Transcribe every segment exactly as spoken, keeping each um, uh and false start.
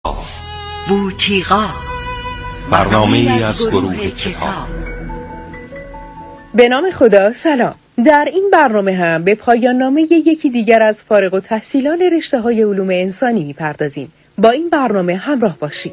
بوتیقا، برنامه‌ای از گروه کتاب. به نام خدا. سلام. در این برنامه هم به پایان نامه یکی دیگر از فارغ التحصیلان رشته‌های علوم انسانی می‌پردازیم. با این برنامه همراه باشید.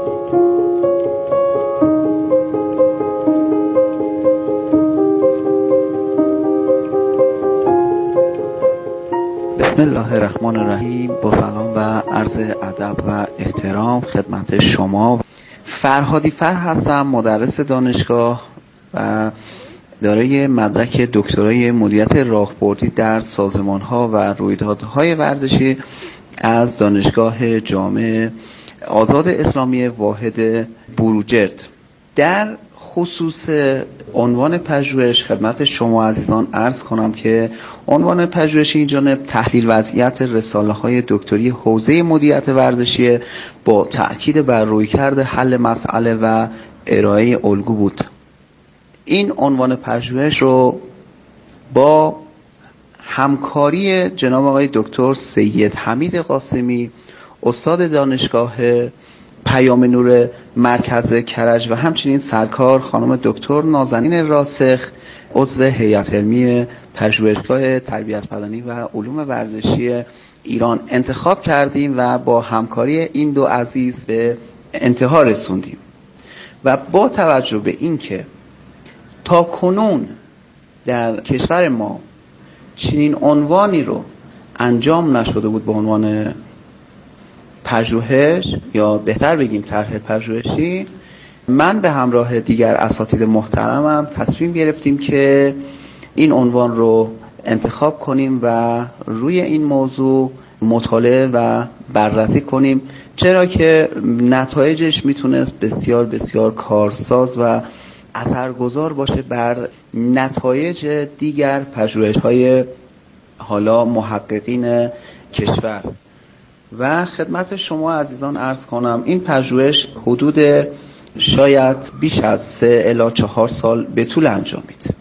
بسم الله الرحمن الرحیم. با سلام و عرض ادب و احترام خدمت شما. فرهادی فر هستم، مدرس دانشگاه و دارای مدرک دکترای مدیریت راهبردی در سازمان‌ها و رویدادهای ورزشی از دانشگاه جامع آزاد اسلامی واحد بروجرد. در خصوص عنوان پژوهش خدمت شما عزیزان عرض کنم که عنوان پژوهش این جانب تحلیل وضعیت رساله‌های دکتری حوزه مدیریت ورزشی با تأکید بر رویکرد حل مسئله و ارائه الگو بود. این عنوان پژوهش رو با همکاری جناب آقای دکتر سید حمید قاسمی، استاد دانشگاه پیام نور مرکز کرج و همچنین سرکار خانم دکتر نازنین راسخ، عضو هیئت علمی پژوهشگاه تربیت بدنی و علوم ورزشی ایران انتخاب کردیم و با همکاری این دو عزیز به انتها رسوندیم. و با توجه به اینکه تا کنون در کشور ما چنین عنوانی رو انجام نشده بود به عنوان پژوهش یا بهتر بگیم طرح پژوهشی، من به همراه دیگر اساتید محترمم تصمیم گرفتیم که این عنوان رو انتخاب کنیم و روی این موضوع مطالعه و بررسی کنیم، چرا که نتایجش میتونست بسیار بسیار کارساز و اثرگذار باشه بر نتایج دیگر پژوهش‌های حالا محققین کشور. و خدمت شما عزیزان عرض کنم این پژوهش حدود شاید بیش از سه الی چهار سال به طول انجامید.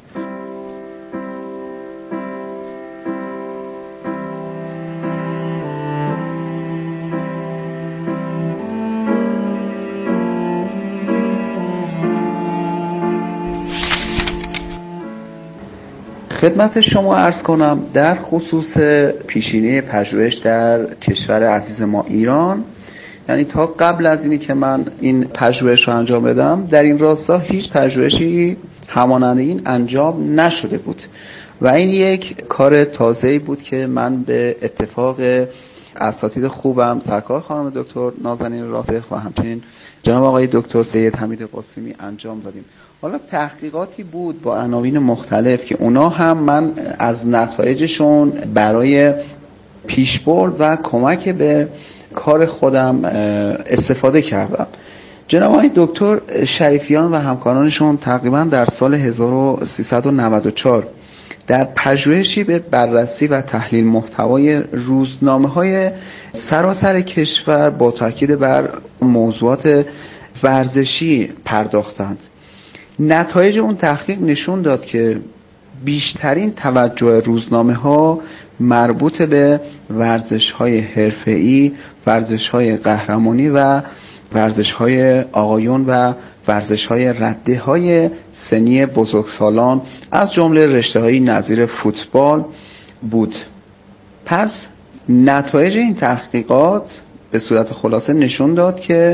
خدمت شما عرض کنم در خصوص پیشینه پژوهش در کشور عزیز ما ایران، یعنی تا قبل از اینی که من این پژوهش رو انجام بدم در این راستا هیچ پژوهشی همانند این انجام نشده بود و این یک کار تازه‌ای بود که من به اتفاق اساتید خوبم سرکار خانم دکتر نازنین راسخ و همچنین جناب آقای دکتر سید حمید قاسمی انجام دادیم. حالا تحقیقاتی بود با عناوین مختلف که اونا هم من از نتایجشون برای پیشبرد و کمک به کار خودم استفاده کردم. جناب آقای دکتر شریفیان و همکارانشون تقریبا در سال هزار و سیصد و نود و چهار در پژوهشی به بررسی و تحلیل محتوای روزنامه‌های سراسر کشور با تاکید بر موضوعات ورزشی پرداختند. نتایج اون تحقیق نشون داد که بیشترین توجه روزنامه‌ها مربوط به ورزش‌های حرفه‌ای، ورزش‌های قهرمانی و ورزش‌های آقایون و ورزش‌های رده‌های سنی بزرگسالان از جمله رشته‌های نظیر فوتبال بود. پس نتایج این تحقیقات به صورت خلاصه نشون داد که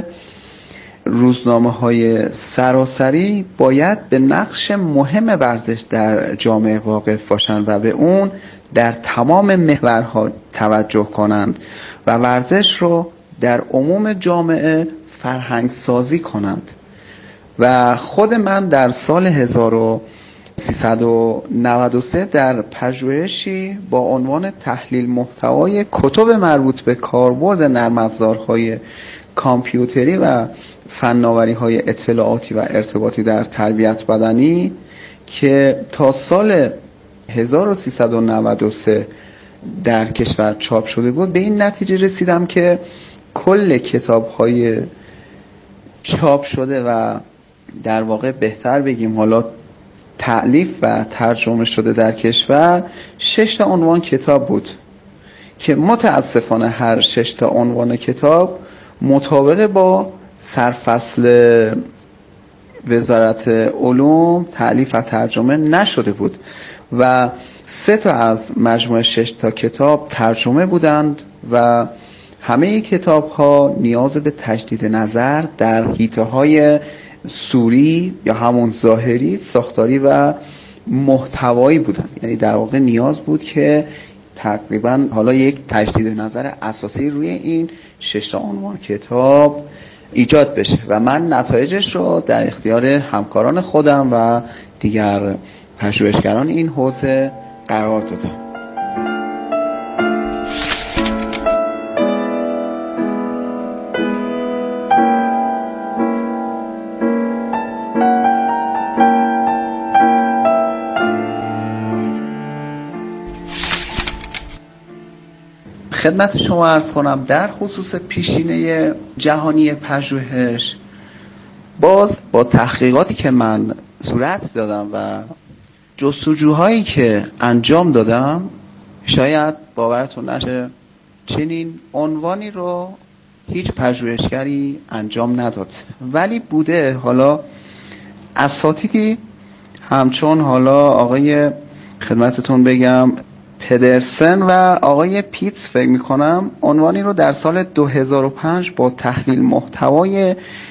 روزنامه‌های سراسری باید به نقش مهم ورزش در جامعه واقف باشند و به اون در تمام محورها توجه کنند و ورزش رو در عموم جامعه فرهنگ سازی کنند. و خود من در سال هزار و سیصد و نود و سه در پژوهشی با عنوان تحلیل محتوای کتب مربوط به کاربرد نرم افزارهای کامپیوتری و فناوری‌های اطلاعاتی و ارتباطی در تربیت بدنی که تا سال هزار و سیصد و نود و سه در کشور چاپ شده بود، به این نتیجه رسیدم که کل کتاب‌های چاپ شده و در واقع بهتر بگیم حالا تألیف و ترجمه شده در کشور شش تا عنوان کتاب بود که متاسفانه هر شش تا عنوان کتاب مطابق با سرفصل وزارت علوم تألیف و ترجمه نشده بود و سه تا از مجموعه شش تا کتاب ترجمه بودند و همه کتاب ها نیاز به تجدید نظر در حیطه های صوری یا همون ظاهری، ساختاری و محتوایی بودند. یعنی در واقع نیاز بود که تقریبا حالا یک تجدید نظر اساسی روی این شش تا عنوان کتاب ایجاد بشه و من نتایجش رو در اختیار همکاران خودم و دیگر پژوهشگران این حوزه قرار دادم. خدمت شما عرض کنم در خصوص پیشینه جهانی پژوهش، باز با تحقیقاتی که من صورت دادم و جستجوهایی که انجام دادم، شاید باورتون نشه چنین عنوانی رو هیچ پژوهشگری انجام نداد، ولی بوده حالا اساتیدی همچون حالا آقای خدمتتون بگم پدرسن و آقای پیتس فکر میکنم عنوانی رو در سال دو هزار و پنج با تحلیل محتوای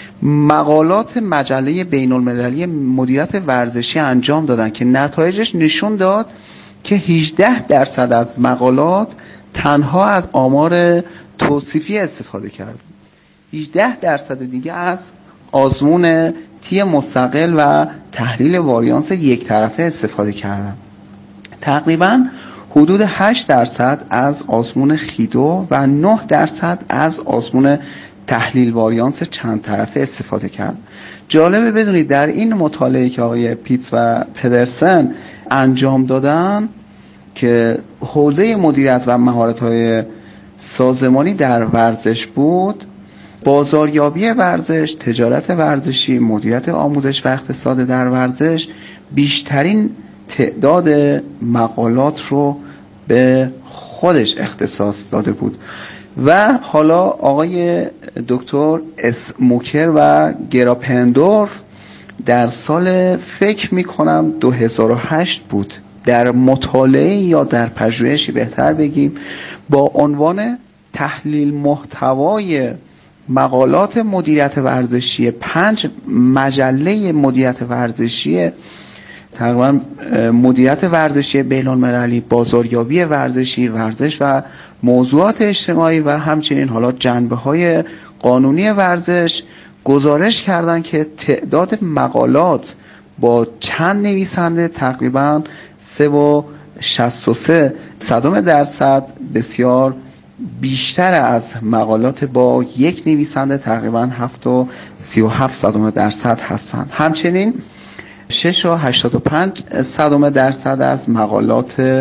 مقالات مجله بین المللی مدیریت ورزشی انجام دادن که نتایجش نشون داد که هجده درصد از مقالات تنها از آمار توصیفی استفاده کرد، هجده درصد دیگه از آزمون تی مستقل و تحلیل واریانس یک طرفه استفاده کردن. تقریباً حدود هشت درصد از آزمون خیدو و نه درصد از آزمون تحلیل واریانس چند طرفه استفاده کرد. جالبه بدونید در این مطالعه که آقای پیتس و پدرسن انجام دادن که حوزه مدیریت و مهارت‌های سازمانی در ورزش بود، بازاریابی ورزش، تجارت ورزشی، مدیریت آموزش و اقتصاد در ورزش بیشترین تعداد مقالات رو به خودش اختصاص داده بود. و حالا آقای دکتر اسموکر و گراپندور در سال فکر میکنم دو هزار و هشت بود در مطالعه یا در پژوهشی بهتر بگیم با عنوان تحلیل محتوای مقالات مدیریت ورزشی پنج مجله مدیریت ورزشی تقریبا مدیریت ورزشی بین المللی، بازاریابی ورزشی، ورزش و موضوعات اجتماعی و همچنین حالا جنبه‌های قانونی ورزش گزارش کردن که تعداد مقالات با چند نویسنده تقریبا سه و شصت و سه صدم درصد بسیار بیشتر از مقالات با یک نویسنده تقریبا هفت و سی و هفت صدم درصد هستند. همچنین شش و هشتاد و پنج صدم درصد از مقالات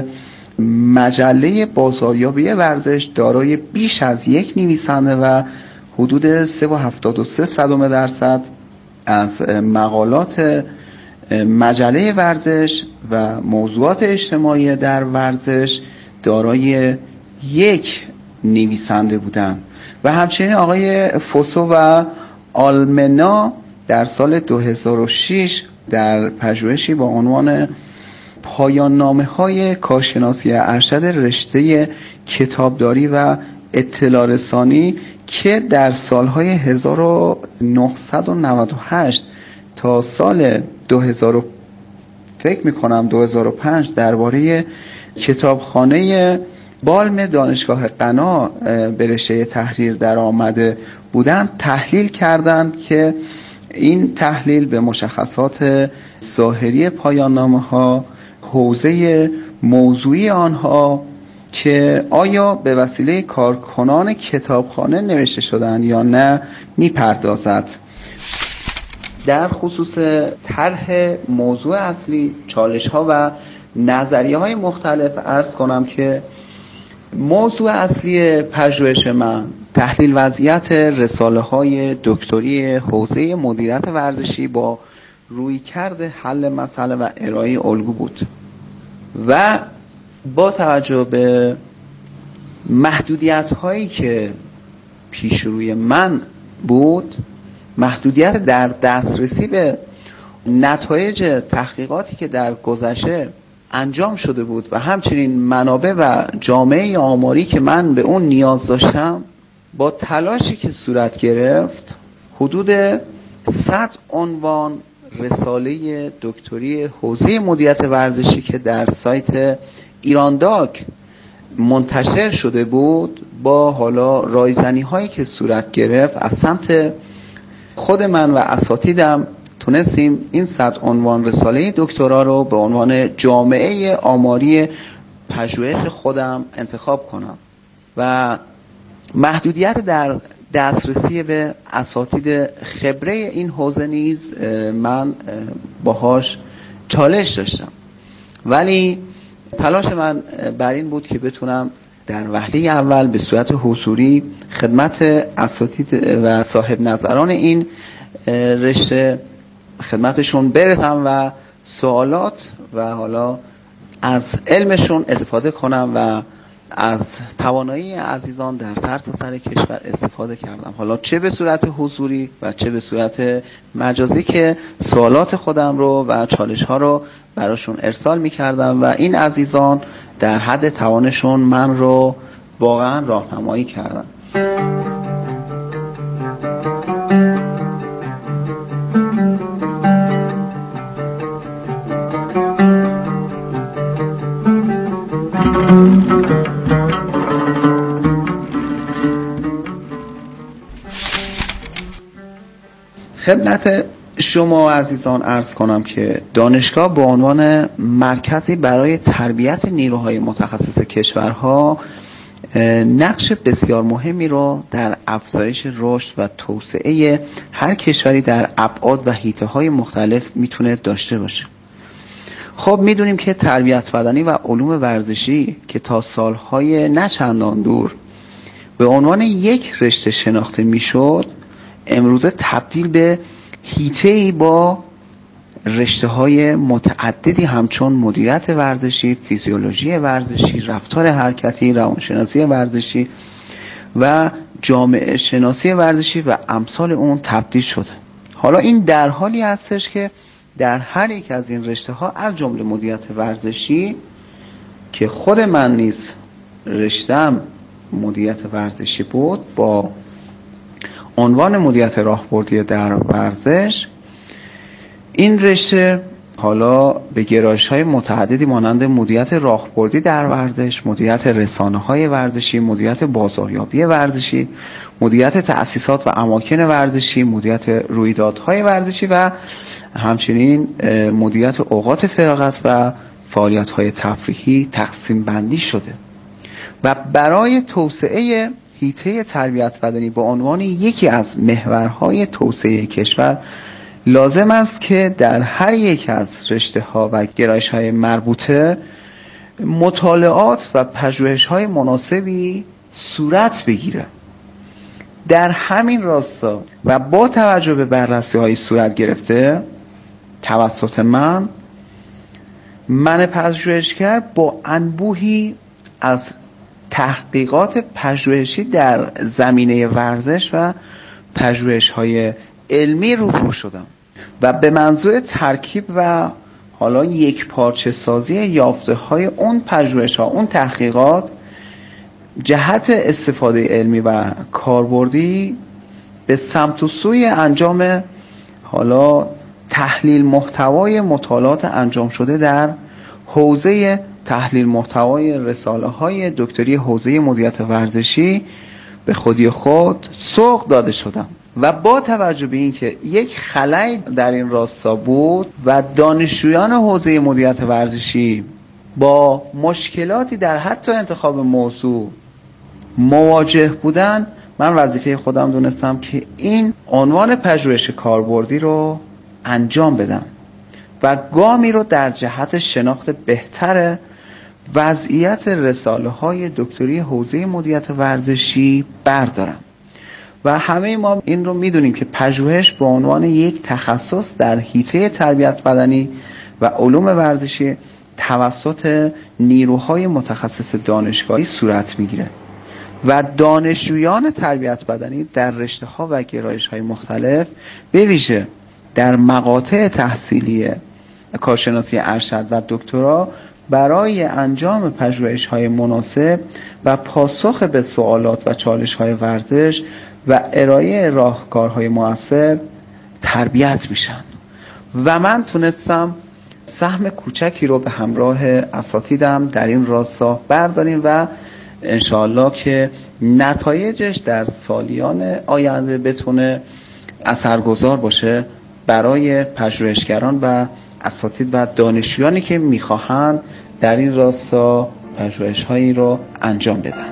مجله بازاریابی ورزش دارای بیش از یک نویسنده و حدود سه و هفتاد و سه صدم درصد از مقالات مجله ورزش و موضوعات اجتماعی در ورزش دارای یک نویسنده بودند. و همچنین آقای فوسو و آلمنا در سال دو هزار و شش در پژوهشی با عنوان پایان نامه های کارشناسی ارشد رشته کتابداری و اطلاع رسانی که در سالهای هزار و نهصد و نود و هشت تا سال دو هزار فکر میکنم دو هزار و پنج درباره کتابخانه بالم دانشگاه غنا به رشته تحریر در آمده بودند تحلیل کردند که این تحلیل به مشخصات ظاهری پایان نامه ها، حوزه موضوعی آنها که آیا به وسیله کارکنان کتابخانه نوشته شدن یا نه میپردازد. در خصوص طرح موضوع اصلی، چالش ها و نظریه های مختلف عرض کنم که موضوع اصلی پژوهش من تحلیل وضعیت رساله های دکتری حوزه مدیریت ورزشی با رویکرد حل مسئله و ارائه الگو بود و با توجه به محدودیت هایی که پیش روی من بود، محدودیت در دسترسی به نتایج تحقیقاتی که در گذشته انجام شده بود و همچنین منابع و جامعه آماری که من به اون نیاز داشتم، با تلاشی که صورت گرفت حدود صد عنوان رساله دکتری حوزه مدیریت ورزشی که در سایت ایرانداک منتشر شده بود، با حالا رایزنی هایی که صورت گرفت از سمت خود من و اساتیدم تونستیم این صد عنوان رساله دکترا رو به عنوان جامعه آماری پژوهش خودم انتخاب کنم و محدودیت در دسترسی به اساتید خبره این حوزه نیز من باهاش چالش داشتم، ولی تلاش من بر این بود که بتونم در وهله اول به صورت حضوری خدمت اساتید و صاحب نظران این رشته خدمتشون برسم و سوالات و حالا از علمشون استفاده کنم و از توانایی عزیزان در سر تا سر کشور استفاده کردم، حالا چه به صورت حضوری و چه به صورت مجازی که سوالات خودم رو و چالش ها رو براشون ارسال می کردم و این عزیزان در حد توانشون من رو واقعا راهنمایی کردن. خدمت شما عزیزان عرض کنم که دانشگاه به عنوان مرکزی برای تربیت نیروهای متخصص کشورها نقش بسیار مهمی رو در افزایش رشد و توسعه هر کشوری در ابعاد و حیطه‌های مختلف میتونه داشته باشه. خب میدونیم که تربیت بدنی و علوم ورزشی که تا سالهای نچندان دور به عنوان یک رشته شناخته میشد، امروزه تبدیل به حیطه‌ای با رشته‌های متعددی همچون مدیریت ورزشی، فیزیولوژی ورزشی، رفتار حرکتی، روانشناسی ورزشی و جامعه شناسی ورزشی و امثال اون تبدیل شده. حالا این در حالی هستش که در هر یک از این رشته‌ها از جمله مدیریت ورزشی که خود من نیز رشته‌ام مدیریت ورزشی بود، با عنوان مدیریت راهبردی در ورزش، این رشته حالا به گرایش‌های متعددی مانند مدیریت راهبردی در ورزش، مدیریت رسانه‌های ورزشی، مدیریت بازاریابی ورزشی، مدیریت تأسیسات و اماکن ورزشی، مدیریت رویدادهای ورزشی و همچنین مدیریت اوقات فراغت و فعالیت‌های تفریحی تقسیم بندی شده و برای توسعه حیطه تربیت بدنی به عنوان یکی از محورهای توسعه کشور لازم است که در هر یک از رشته‌ها و گرایش‌های مربوطه مطالعات و پژوهش‌های مناسبی صورت بگیره. در همین راستا و با توجه به بررسی‌های صورت گرفته توسط من من پژوهشگر با انبوهی از تحقیقات پژوهشی در زمینه ورزش و پژوهش‌های علمی روبرو شدم و به منظور ترکیب و حالا یک پارچه سازی یافته‌های اون پژوهش‌ها، اون تحقیقات، جهت استفاده علمی و کاربردی به سمت و سوی انجام حالا تحلیل محتوای مطالعات انجام شده در حوزه تحلیل محتوای رساله های دکتری حوزه مدیریت ورزشی به خودی خود سوق داده شدم و با توجه به اینکه یک خلأی در این راستا بود و دانشجویان حوزه مدیریت ورزشی با مشکلاتی در حتی انتخاب موضوع مواجه بودن، من وظیفه خودم دونستم که این عنوان پژوهش کاربردی رو انجام بدم و گامی رو در جهت شناخت بهتر وضعیت رساله های دکتری حوزه مدیریت ورزشی بردارم. و همه ما این رو میدونیم که پژوهش به عنوان یک تخصص در حیطه تربیت بدنی و علوم ورزشی توسط نیروهای متخصص دانشگاهی صورت میگیره و دانشجویان تربیت بدنی در رشته‌ها و گرایش‌های مختلف به ویژه در مقاطع تحصیلی کارشناسی ارشد و دکترا برای انجام پژوهش‌های مناسب و پاسخ به سوالات و چالش‌های ورزش و ارائه راهکارهای مؤثر تربیت میشن و من تونستم سهم کوچکی رو به همراه اساتیدم در این راستا برداریم و انشاءالله که نتایجش در سالیان آینده بتونه اثرگذار باشه برای پژوهشگران و اساتید و دانشجویانی که میخواهند در این راستا پژوهش‌هایی رو انجام بدند.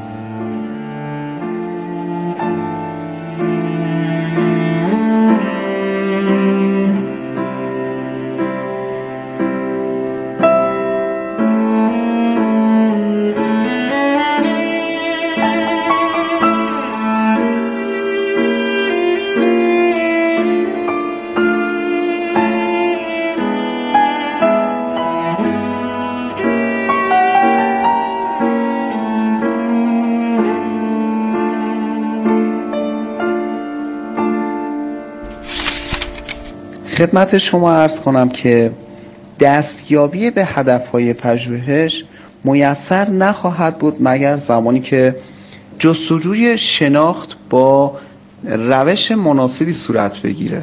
خدمت شما عرض کنم که دستیابی به هدفهای پژوهش میسر نخواهد بود مگر زمانی که جستجوی شناخت با روش مناسبی صورت بگیره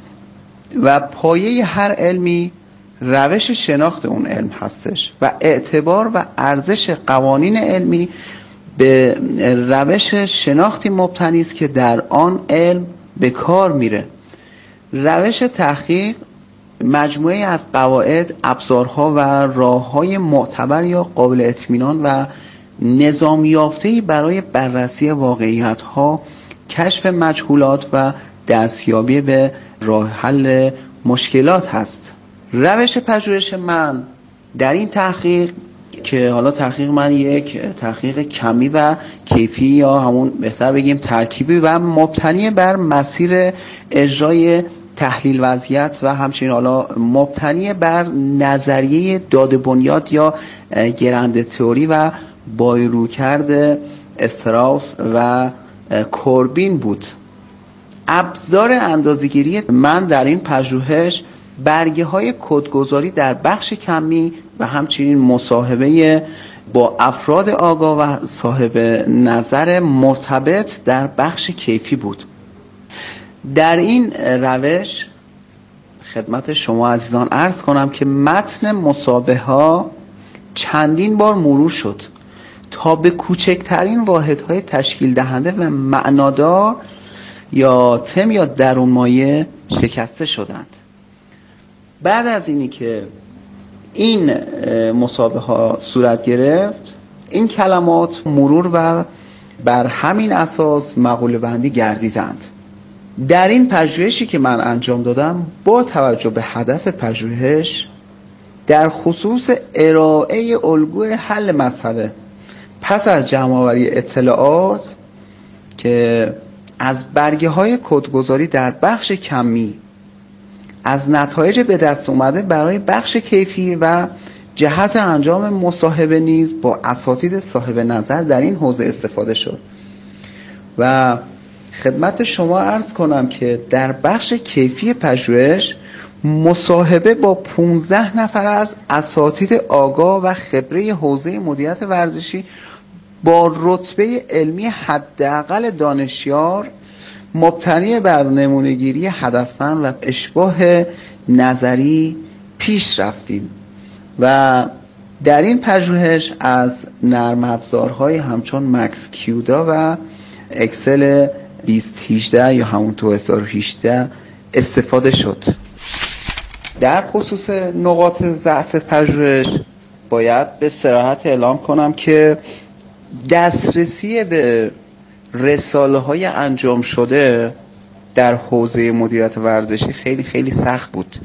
و پایه هر علمی روش شناخت اون علم هستش و اعتبار و ارزش قوانین علمی به روش شناختی مبتنی است که در آن علم به کار میره. روش تحقیق مجموعه از قواعد، ابزارها و راه‌های معتبر یا قابل اطمینان و نظام یافته‌ای برای بررسی واقعیت‌ها، کشف مجهولات و دستیابی به راه حل مشکلات هست. روش پژوهش من در این تحقیق که حالا تحقیق من یک تحقیق کمی و کیفی یا همون بهتر بگیم ترکیبی و مبتنی بر مسیر اجرای تحلیل وضعیت و همچنین حالا مبتنی بر نظریه داده بنیاد یا گرنده تئوری و بایروکرد استراوس و کوربین بود. ابزار اندازه‌گیری من در این پژوهش برگه های کدگذاری در بخش کمی و همچنین مصاحبه با افراد آگاه و صاحب نظر مرتبط در بخش کیفی بود. در این روش خدمت شما عزیزان عرض کنم که متن مسابقه ها چندین بار مرور شد تا به کوچکترین واحدهای تشکیل دهنده و معنادار یا تم یا درون مایه شکسته شدند. بعد از اینی که این مسابقه ها صورت گرفت، این کلمات مرور و بر همین اساس مقوله بندی گردیدند. در این پژوهشی که من انجام دادم با توجه به هدف پژوهش در خصوص ارائه الگوی حل مسئله پس از جمع‌آوری اطلاعات که از برگه های کدگذاری در بخش کمی از نتایج به دست اومده برای بخش کیفی و جهت انجام مصاحبه نیز با اساتید صاحب نظر در این حوزه استفاده شد و خدمت شما عرض کنم که در بخش کیفی پژوهش مصاحبه با پانزده نفر از اساتید آگاه و خبره حوزه مدیریت ورزشی با رتبه علمی حداقل دانشیار مبتنی بر نمونه‌گیری هدفمند و اشباه نظری پیش رفتیم و در این پژوهش از نرم افزارهای همچون مکس کیودا و اکسل بیست هجده یا همون دو هزار و هجده استفاده شد. در خصوص نقاط ضعف پژوهش باید به صراحت اعلام کنم که دسترسی به رساله های انجام شده در حوزه مدیریت ورزشی خیلی خیلی سخت بود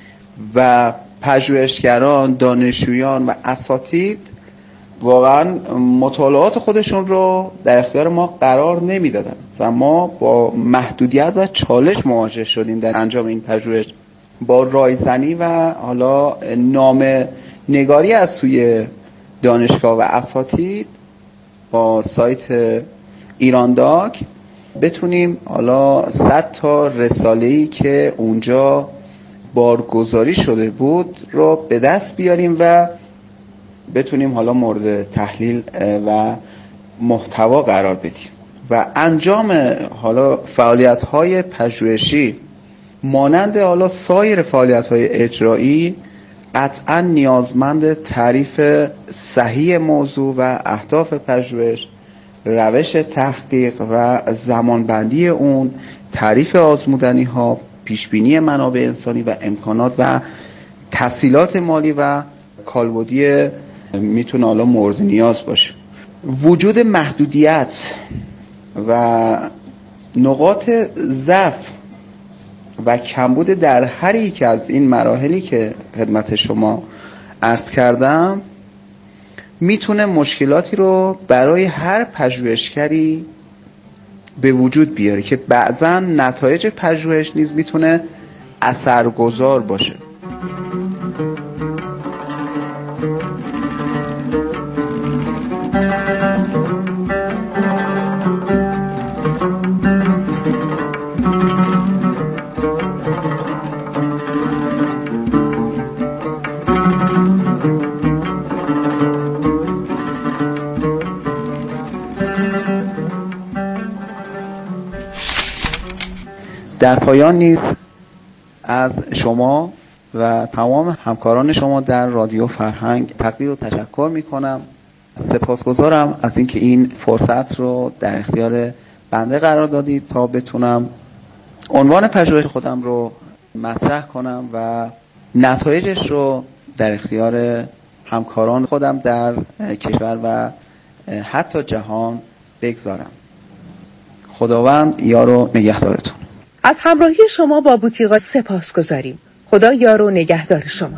و پژوهشگران، دانشجویان و اساتید واقعا مطالعات خودشون رو در اختیار ما قرار نمیدادن و ما با محدودیت و چالش مواجه شدیم در انجام این پژوهش. با رایزنی و حالا نامه نگاری از سوی دانشگاه و اساتید با سایت ایران داک بتونیم حالا صد تا رساله‌ای که اونجا بارگذاری شده بود رو به دست بیاریم و بتونیم حالا مورد تحلیل و محتوا قرار بدیم و انجام حالا فعالیت‌های پژوهشی مانند حالا سایر فعالیت‌های اجرایی قطعاً نیازمند تعریف صحیح موضوع و اهداف پژوهش، روش تحقیق و زمانبندی اون، تعریف آزمودنی‌ها، پیشبینی منابع انسانی و امکانات و تسهیلات مالی و کالبدی میتونه حالا مورد نیاز باشه. وجود محدودیت و نقاط ضعف و کمبود در هر یک از این مراحلی که خدمت شما عرض کردم میتونه مشکلاتی رو برای هر پژوهشگری به وجود بیاره که بعضا نتایج پژوهش نیز میتونه اثرگذار باشه. در پایان نیز از شما و تمام همکاران شما در رادیو فرهنگ تقدیر و تشکر می کنم. سپاسگزارم از اینکه این فرصت رو در اختیار بنده قرار دادید تا بتونم عنوان پژوهش خودم رو مطرح کنم و نتایجش رو در اختیار همکاران خودم در کشور و حتی جهان بگذارم. خداوند یار و نگهدارتون. از همراهی شما با بوتیقا سپاس گذاریم. خدا یار و نگهدار شما.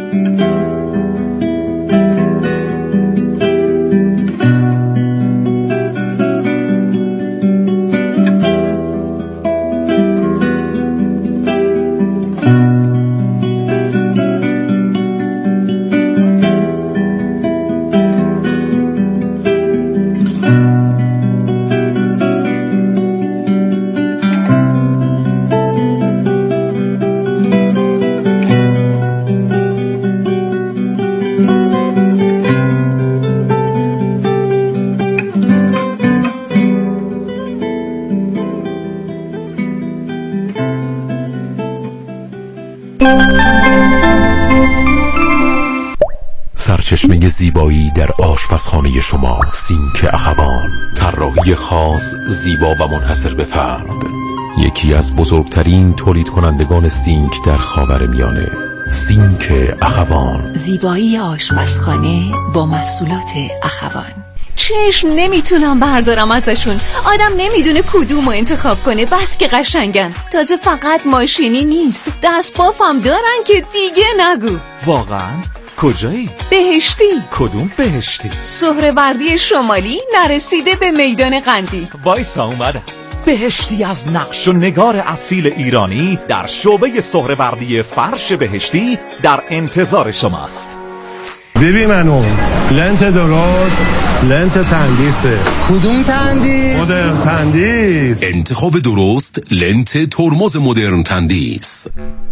سرچشمه زیبایی در آشپزخانه شما، سینک اخوان. طراحی خاص، زیبا و منحصر به فرد. یکی از بزرگترین تولید کنندگان سینک در خاورمیانه. سینک اخوان. زیبایی آشپزخانه با محصولات اخوان. چشم نمیتونم بردارم ازشون. آدم نمیدونه کدومو انتخاب کنه، بس که قشنگن. تازه فقط ماشینی نیست، دست بافم دارن که دیگه نگو. واقعا؟ کجایی؟ بهشتی. کدوم بهشتی؟ سهروردی شمالی نرسیده به میدان قندی. وایسا اومدم. بهشتی از نقش و نگار اصیل ایرانی در شعبه سهروردی فرش بهشتی در انتظار شماست. ببین منو لنت درست، لنت تندیسه. کدوم تندیس؟ مدرن تندیس. انتخاب درست، لنت ترمز مدرن تندیس.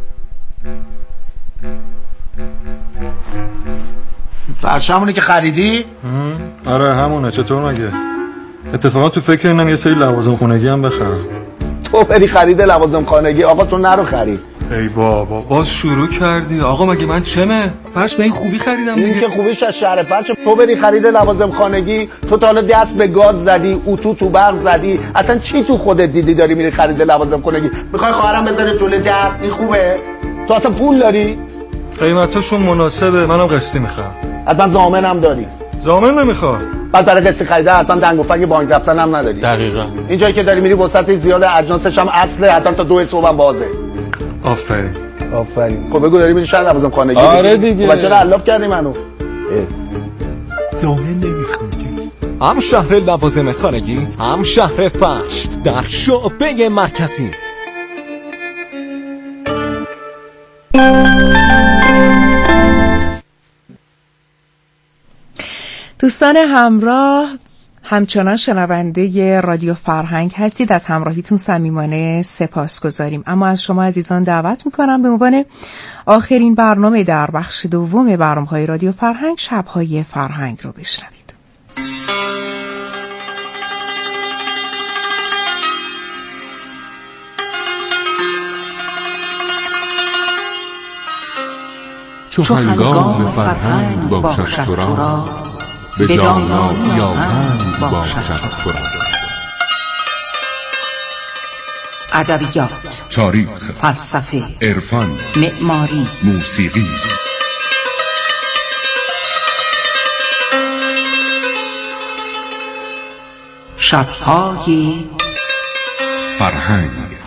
فرش همونه که خریدی؟ آره همونه. چطور مگه؟ اتفاقا تو فکر اینم یه سری لوازم خونگی هم بخرم. تو بری خرید لوازم خانگی، آقا تو نرو خرید. ای بابا باز شروع کردی. آقا مگه من چمه؟ فرش به این خوبی خریدم دیگه. این که خوبیش از شهر فرش. تو بری خرید لوازم خانگی، تو تا حالا دست به گاز زدی، اتو تو برق زدی، اصلا چی تو خودت دیدی داری میری خرید لوازم خانگی؟ میخوای خواهرم بذاره جلوی در؟ این خوبه؟ تو اصلا پول داری؟ قیمتاشون مناسبه، منم قسطی میخوام. حتما ضامنم داری؟ ضامن نمیخوام. بعد برای قسط خریده حتما دنگ و فنگ بانک رفتن هم نداری. دقیقاً. این جایی که داری میری وسط زیاد اجناسش هم اصله، حتما تا دو صبح هم بازه. آفرین. آفرین. خب بگو داری میری شهر لوازم خانگی؟ آره دیگه. خب چرا الاف کردی منو؟ ضامن نمیخوام. هم شهر لوازم خانگی، هم شهر فرش در شعبه مرکزی. دوستان همراه، همچنان شنونده رادیو فرهنگ هستید. از همراهیتون صمیمانه سپاسگزاریم. اما از شما عزیزان دعوت میکنم به عنوان آخرین برنامه در بخش دوم برنامه‌های رادیو فرهنگ، شب‌های فرهنگ رو بشنوید. چو هنگام فرهنگ باشد تو را، به دانایی آهنگ باشد تو را. ادبیات، تاریخ، فلسفه، عرفان، معماری، موسیقی. شب‌های فرهنگ.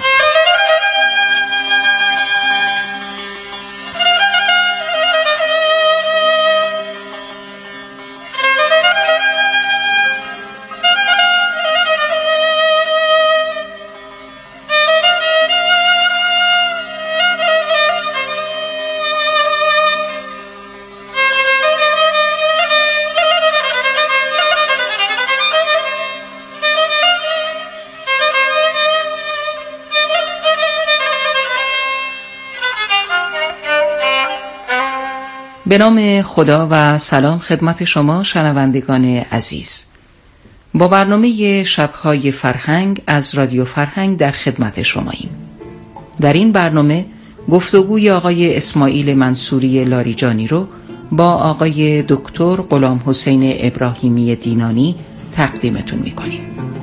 به نام خدا و سلام خدمت شما شنوندگان عزیز. با برنامه شب‌های فرهنگ از رادیو فرهنگ در خدمت شماییم. در این برنامه گفتگوی آقای اسماعیل منصوری لاریجانی رو با آقای دکتر غلام حسین ابراهیمی دینانی تقدیمتون می‌کنیم.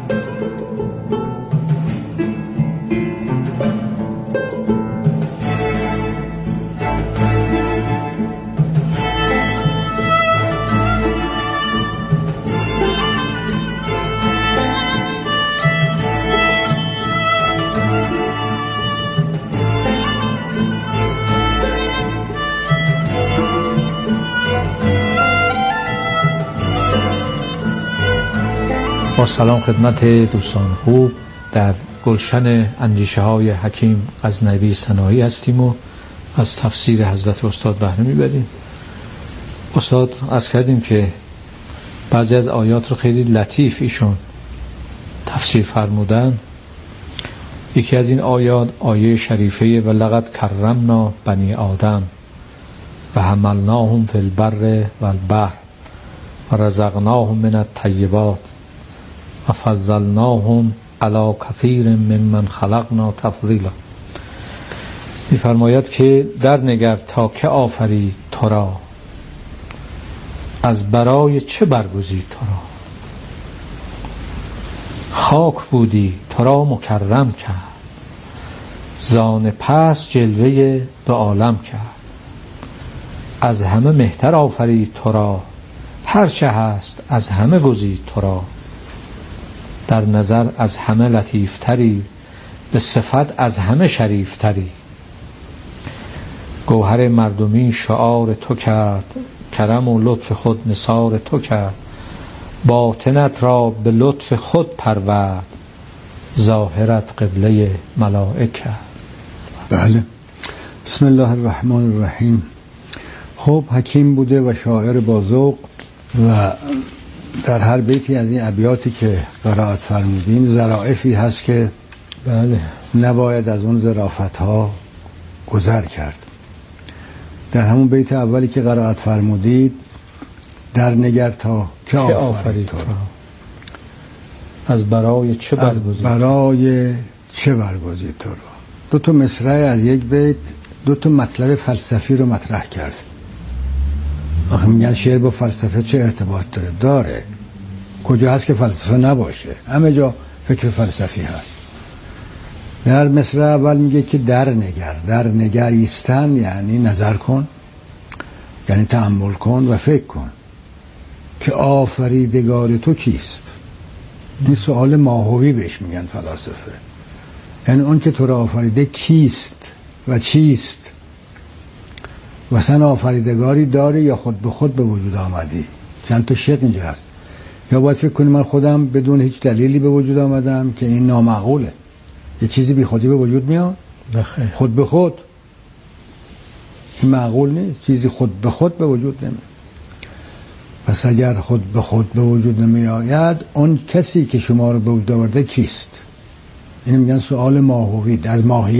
با سلام خدمت دوستان خوب، در گلشن اندیشه های حکیم غزنوی سنایی هستیم و از تفسیر حضرت استاد بهره میبریم. استاد عرض کردیم که بعضی از آیات رو خیلی لطیف ایشون تفسیر فرمودن. یکی از این آیات آیه شریفه و لقد کرمنا بنی آدم و حملناهم فی البر و البحر و رزقناهم من الطیبات و فضلناهم علی کثیر ممن خلقنا تفضیلا. می‌فرماید که در نگر تا که آفرید تو را، از برای چه برگزید تو را. خاک بودی تو را مکرم کرد، زان پس جلوه به عالم کرد. از همه مهتر آفرید تو را، هر چه هست از همه گزید تو را. در نظر از همه لطیفتری، به صفت از همه شریفتری. گوهر مردمی شعار تو کرد، کرم و لطف خود نثار تو کرد. باطنت را به لطف خود پرورد، ظاهرت قبله ملائک کرد. بله. بسم الله الرحمن الرحیم. خب حکیم بوده و شاعر با ذوق و در هر بیتی از این ابیاتی که قرائت فرمودین ظرافی هست که بله نباید از اون ظرافت ها گذر کرد. در همون بیت اولی که قرائت فرمودید، در نگر تا که آفرید تو را، از برای چه برگزید برای چه برگزید تو را. دو تا مصرع از یک بیت دو تا مطلب فلسفی رو مطرح کرد. آخه میگن شعر با فلسفه چه ارتباط داره؟ داره. کجا هست که فلسفه نباشه؟ همه جا فکر فلسفی هست. در مصرع اول میگه که در نگر، در نگر ایستن یعنی نظر کن، یعنی تأمل کن و فکر کن که آفریدگار تو کیست. این سوال ماهوی بهش میگن فلاسفه. یعنی اون که تو را آفریده کیست و چیست؟ و سن آفریدگاری داری یا خود به خود به وجود آمدی؟ چند تا شق اینجا هست. یا باید فکر کنی من خودم بدون هیچ دلیلی به وجود آمدم که این نامعقوله. یه چیزی بی خودی به وجود میاد؟ نخیر. خود به خود این معقول نیست. چیزی خود به خود به وجود نمیاد. پس اگر خود به خود به وجود نمی آید، اون کسی که شما رو به وجود آورده کیست؟ این میگن سوال ماهوی، از ماهیت